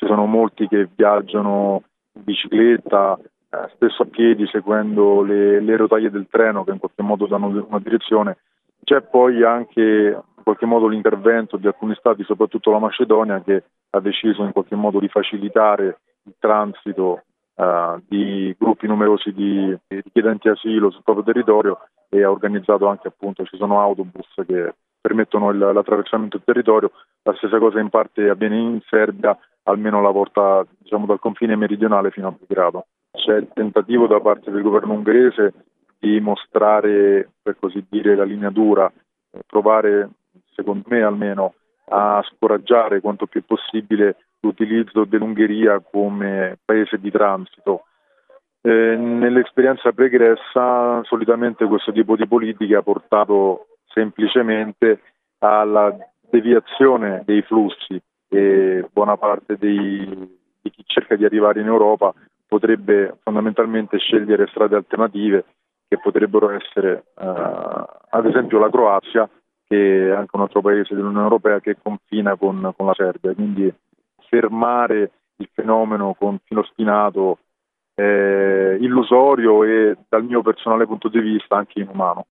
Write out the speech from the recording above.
ci sono molti che viaggiano in bicicletta, spesso a piedi, seguendo le rotaie del treno che in qualche modo danno una direzione. C'è poi anche in qualche modo l'intervento di alcuni stati, soprattutto la Macedonia, che ha deciso in qualche modo di facilitare il transito di gruppi numerosi di richiedenti asilo sul proprio territorio, e ha organizzato anche, appunto, ci sono autobus che permettono l'attraversamento del territorio. La stessa cosa in parte avviene in Serbia, almeno la porta, diciamo, dal confine meridionale fino a Belgrado. C'è il tentativo da parte del governo ungherese di mostrare, per così dire, la linea dura, provare, secondo me almeno, a scoraggiare quanto più possibile l'utilizzo dell'Ungheria come paese di transito. Nell'esperienza pregressa solitamente questo tipo di politica ha portato semplicemente alla deviazione dei flussi, e buona parte di chi cerca di arrivare in Europa potrebbe fondamentalmente scegliere strade alternative, che potrebbero essere ad esempio la Croazia, che è anche un altro paese dell'Unione Europea che confina con la Serbia. Quindi fermare il fenomeno con filo spinato illusorio e, dal mio personale punto di vista, anche inumano.